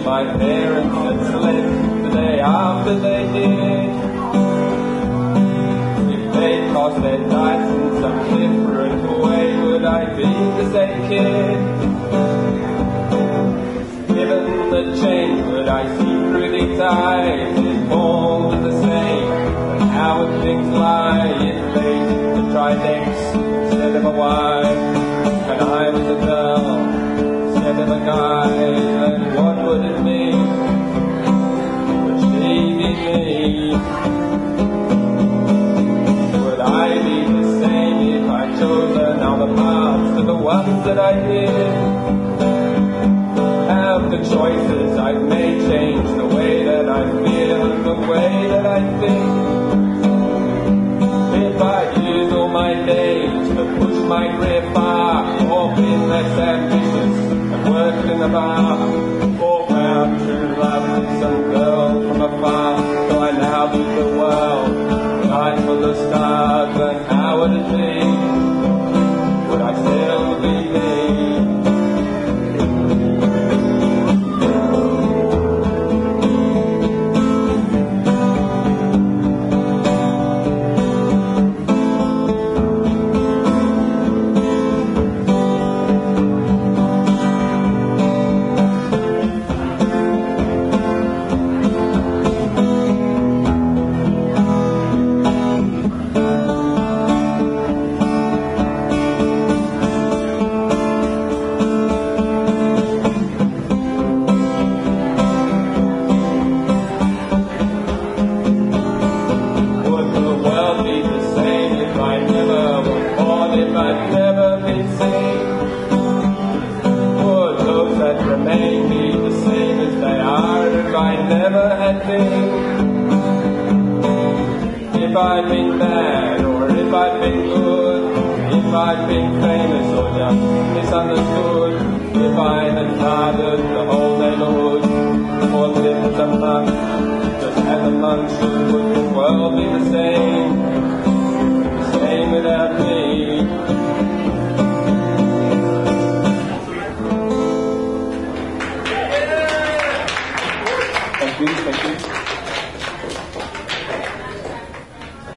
my parents had slept the day after they did. If they'd tossed their dice in some different way, would I be the same kid? Given the change, would I see through these eyes? Is all with the same, and how would things lie if they had tried X instead of a Y? And I was a girl instead of a guy, then what would it mean? Would she be me? Would I be the same if I'd chosen all the paths to the ones that I did? Have the choices I've made change the way that I feel and the way that I think? If I'd used all my days to push my career far, or been less ambitious and worked in the bar, or found true love with some girl from afar, so I now leave the world, night full of stars, then how would it be? Would I still be me? If I'd been bad, or if I'd been good, if I'd been famous or just misunderstood, if I had started the whole neighborhood.